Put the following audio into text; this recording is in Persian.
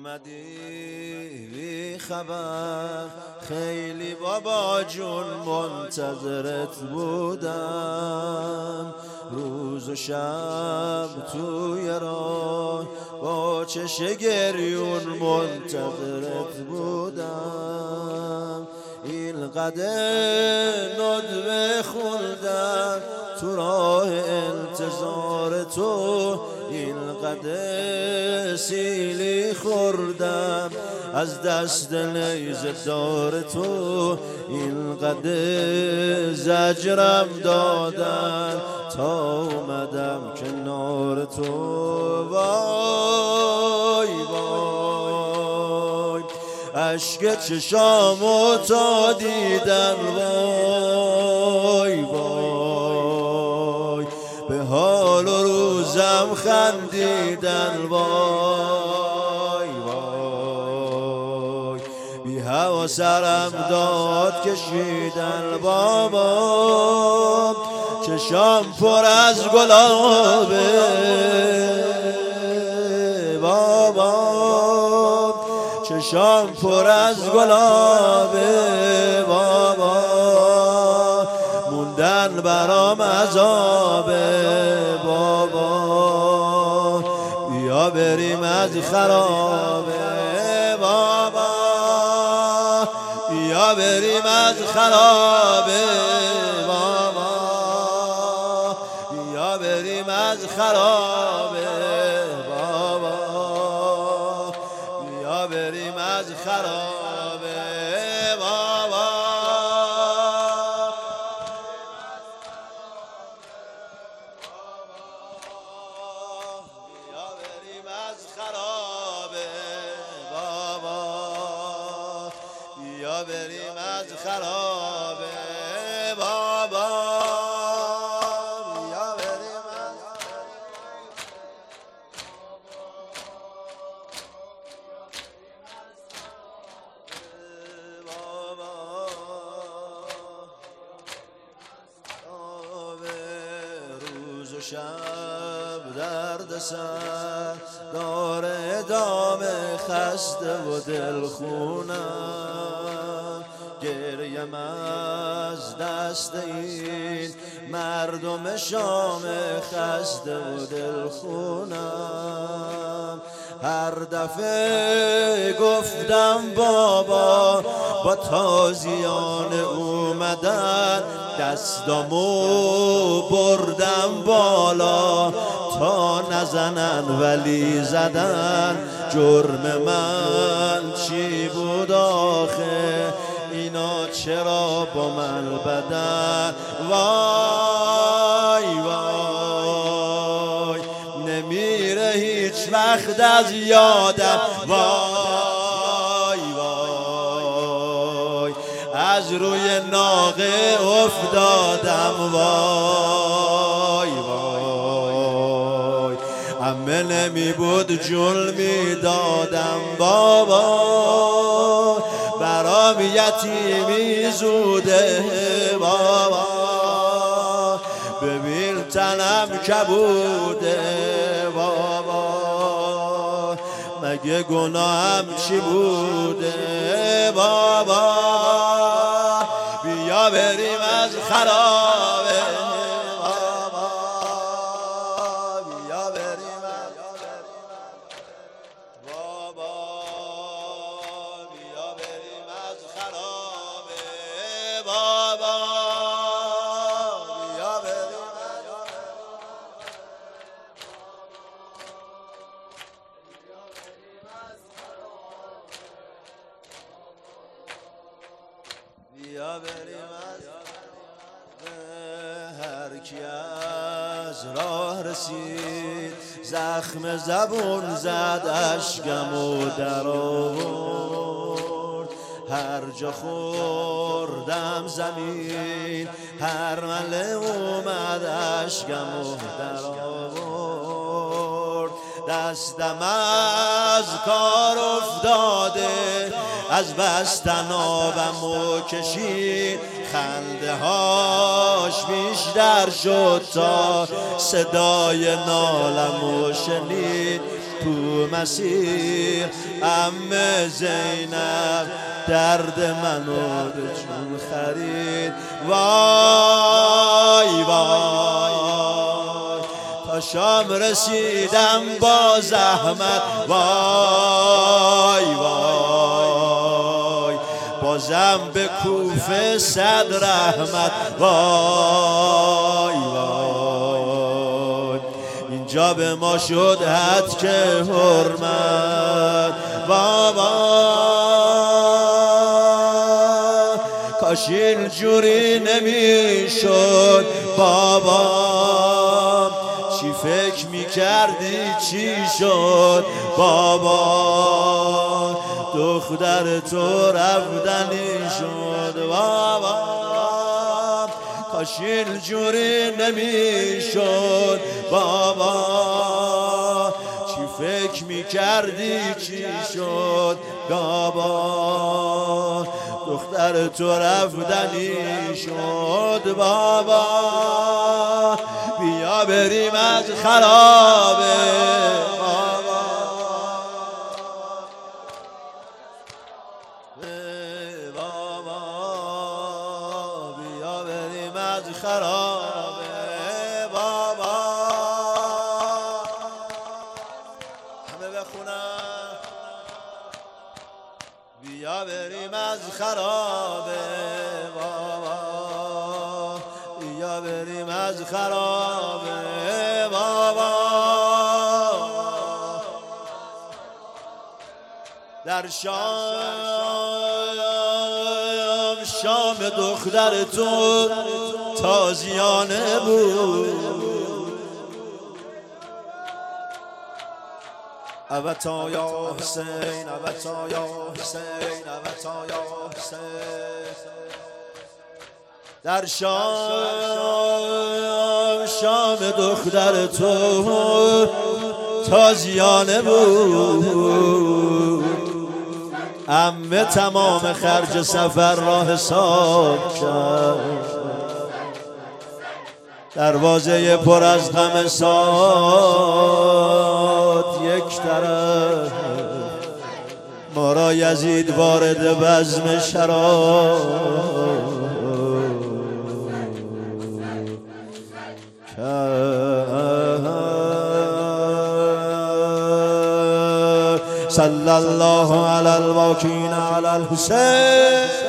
اومدی بی خبر، خیلی بابا جون منتظرت بودم. روز و شب توی راه با چش گریون منتظرت بودم. این قدر ندبه خوردم تو راه انتظار تو، این قدر سیلی خوردم از دست نیزه دار تو، این قدر زجرم دادن تا اومدم کنار تو. وای وای اشک چشامو تا دیدن، وای وای به حال و روزم خندیدن، وای وای بی هوا سرم داد کشیدن. بابا چشام پر از گلابه، بابا چشام پر از گلابه، بابا موندن برام عذابه. بابا بیا بریم از خرابه، بابا بیا بریم از خرابه، بابا بیا بریم از خرابه، بابا بیا بریم از خرابه، بابا بیا بریم از خرابه، بابا بیا بریم از خرابه، بابا بیا بریم از روز و شب درد سر داره ادامه، خسته و دلخونم، گریم از دست این مردم شام خسته و دلخونم. هر دفعه گفتم بابا با تازیان اومدن، دستامو بردم بالا تا نزنن ولی زدن. جرم من چی بود آخه، اینا چرا با من بدن؟ وای وای نمیره هیچ وقت از یادم، وای وای از روی ناقه افتادم، وای وای عمه نمی بود جل می دادم، بابا برام یتیمی زوده، بابا ببین تنم کبوده، بابا مگه گناهم چی بوده؟ بابا بیا بریم از خرابه، بابا بیا بریم از بابا بیا بریم از خرابه، بابا بیا بریم بیا بریم از هر کی از راه رسید زخم زبون زد اشکمو در آورد. هر جا خوردم زمین هر مله اومد اشکمو در آورد. دستم از کار افتاده از بستن آبمو کشید، خنده هاش بیشتر شد تا صدای نالمو شنید. کو مسیر عمه زینب درد منو به جون خرید وای وای تا شام رسیدم با زحمت وای وای بازم به کوفه صد رحمت وای وای اینجا به ما شد حد که حرمت بابا کاش اینجوری نمیشد بابا چی فکر میکردی چی شد بابا دختر تو رفتنی شد بابا کاش اینجوری نمیشد بابا چی فکر میکردی چی شد بابا دختر تو رفتنی شد بابا بیا بریم از خرابه بابا بابا بیا بریم از خرابه بابا همه بخونم بیا بریم از خرابه بابا بیا بریم از خرابه بابا در شام دختر تو تازیانه بود ابتا یا حسین ابتا یا حسین ابتا یا حسین در شام دختر تو تازیانه بود عمه تمام خرج سفر را حساب کرد دروازه پر از غم ساد یک طرف ما را یزید وارد بزم شراب صلی الله علی الواکین علی الحسین